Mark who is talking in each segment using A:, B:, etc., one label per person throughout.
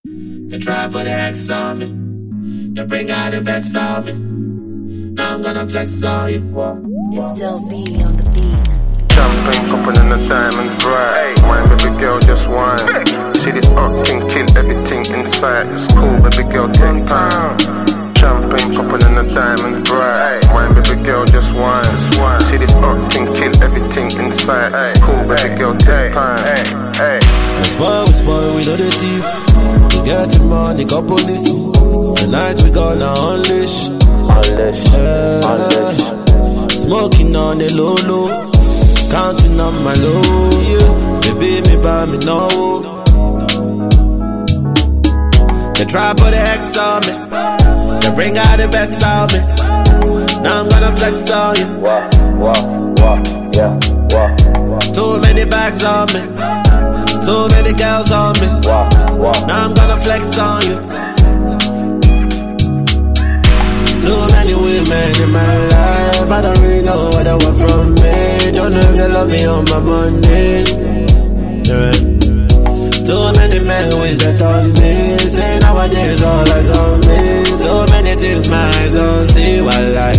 A: They try put an X on me. They bring out the best on me. Now I'm gonna flex on you.
B: It's still B on the beat.
C: Champagne popping and the diamonds bright. Wine, baby girl, just wine. See this king kill everything inside. It's cool, baby girl, take time. Champagne popping and the diamonds bright. Wine, baby girl, just wine. See this king kill everything inside. It's cool, baby girl, take time.
D: We spoil, we know the thief. We get the money, got police. Tonight we gonna unleash. Smoking on the low low, counting on my low, yeah. Baby, me buy me no. They try put the X on me. They bring out the best on me. Now I'm gonna flex on you. Too many bags on me. Too many girls on me. Now I'm gonna flex on you. Too many women in my life, I don't really know what they want from me. Don't know if they love me or my money. Too many men who is just on me. Say nowadays all eyes on me. So many things my eyes don't see what I like.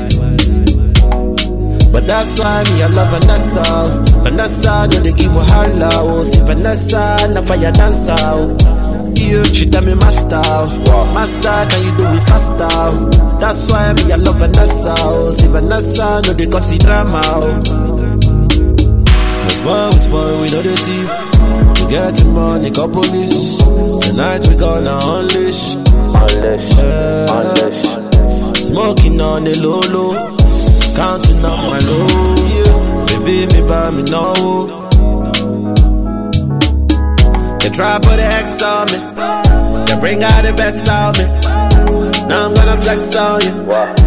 D: But that's why me I love Vanessa. Vanessa, do they give her holla. Oh, see Vanessa, na fire dancer. Yeah, she tell me master, master, can you do it faster? That's why me I love Vanessa. See Vanessa, no they cause the drama. We spoil, we know the thief. We get the money, got police. Tonight we gonna unleash. Smoking on the low low, counting on my low, yeah. Baby, me buy me no. They try put an X on me. They bring out the best on me. Now I'm gonna flex on you.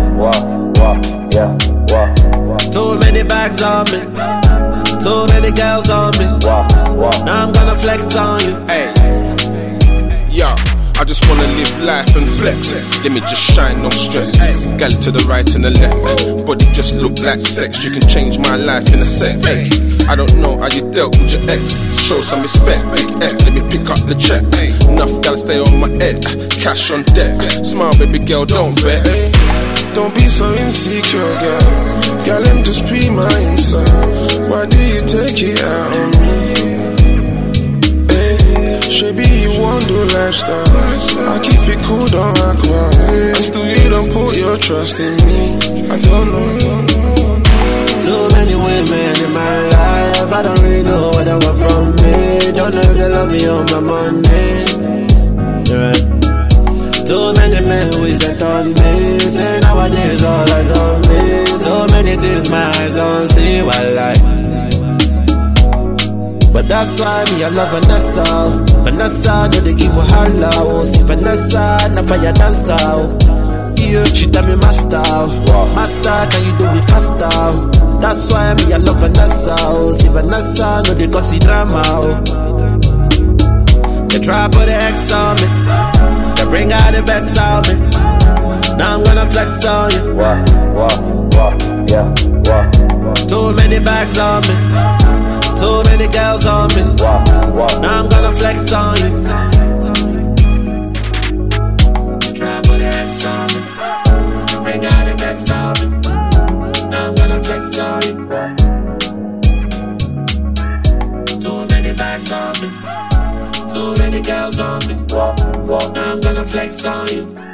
D: Too many bags on me. Too many girls on me. Now I'm gonna flex on you.
C: Hey, yo, I just wanna live life and flex. Let me just shine, no stress. Gal to the right and the left. Body just look like sex. You can change my life in a sec. Hey, I don't know how you dealt with your ex. Show some respect, big F, let me pick up the check. Enough gal stay on my head, cash on deck. Smile, baby girl, don't vex. Don't be so insecure, girl. Girl, I'm just be my Insta. Why do you take it out on me? Baby, you won't do lifestyle. I keep it cool, don't act wild. And still you don't put your trust in me. I don't know.
D: Too many women in my life, I don't really know what they want from me. Don't know if they love me or my money. Too many men who is just on me. Say nowadays all eyes on me. So many things my eyes don't see what I like. But that's why me I love Vanessa. Vanessa, do they give her holla. Oh, see Vanessa, na fire dancer. Yeah, she tell me master, master, can you do it faster? That's why me I love Vanessa. See Vanessa, no they cause the drama. They try put the X on me. They bring out the best on me. Now I'm gonna flex on you. Too many bags on me. Too many girls on me. Now I'm gonna flex on you.
A: Try put an X on me. Bring out the best on me. Now I'm gonna flex on you. Too many bags on me. Too many girls on me. Now I'm gonna flex on you.